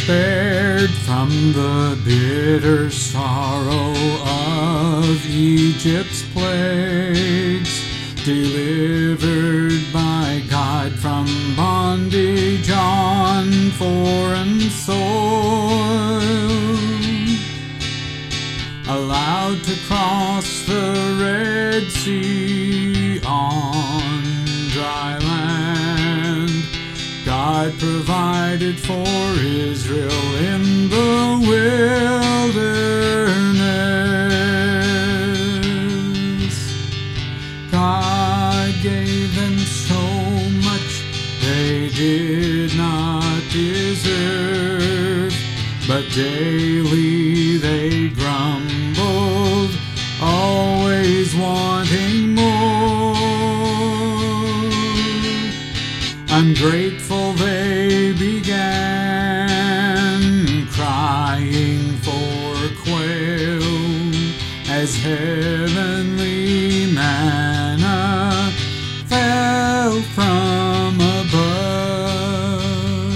spared from the bitter sorrow of Egypt's plagues, delivered by God from bondage on foreign soil, allowed to cross the Red Sea on dry land. God provided for Israel in the wilderness. God gave them so much they did not deserve, but daily they grumbled, always wanting more. Ungrateful they began, crying for quail, as heavenly manna fell from above.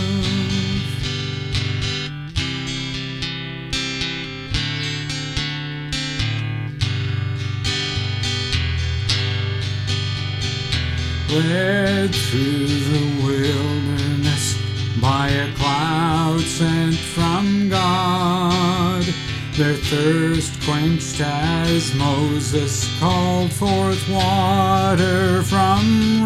Led through the wilderness by a cloud sent from God, their thirst quenched as Moses called forth water from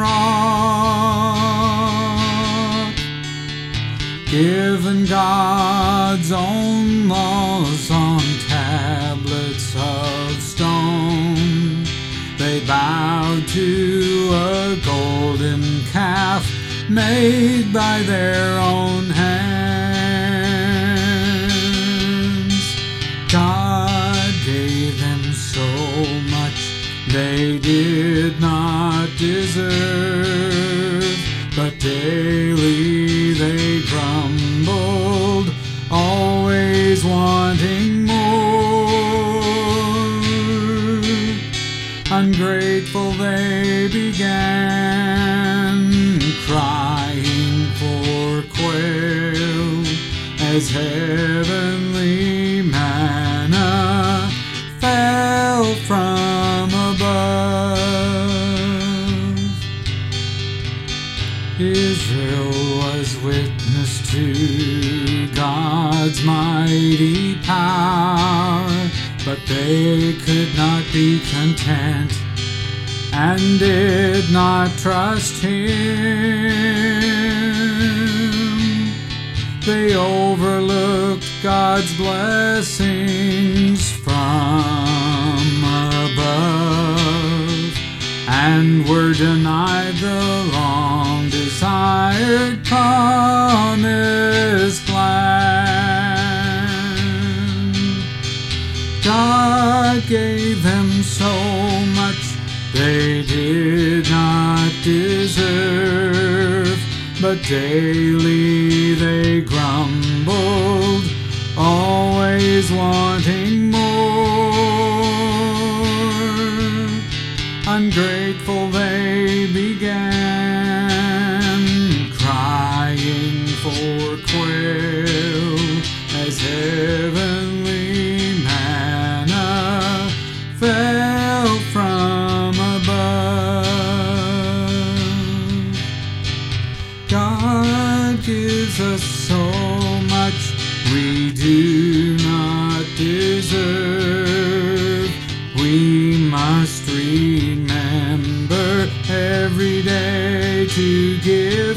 rock. Given God's own laws on tablets of stone, they bowed to a golden calf made by their own hands. God gave them so much they did not deserve, but daily they grumbled, always wanting more. Ungrateful they began, crying for quail, as heavenly manna fell from above. Israel was witness to God's mighty power, but they could not be content and did not trust Him. They overlooked God's blessings from above and were denied the long-desired promised land. God gave them so much they did not deserve, but daily they grumbled, always wanting more. Ungrateful they began, crying for quail, as heavenly manna fell from above. God gives us so much we do not deserve. We must remember every day to give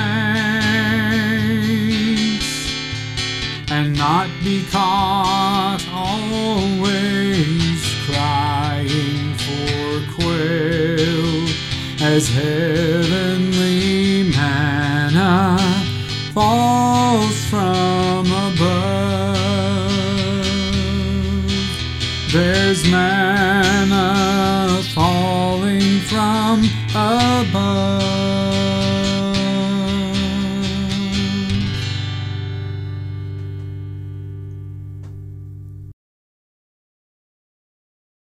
thanks and not be caught always crying for quail, as heavenly manna falls from above. There's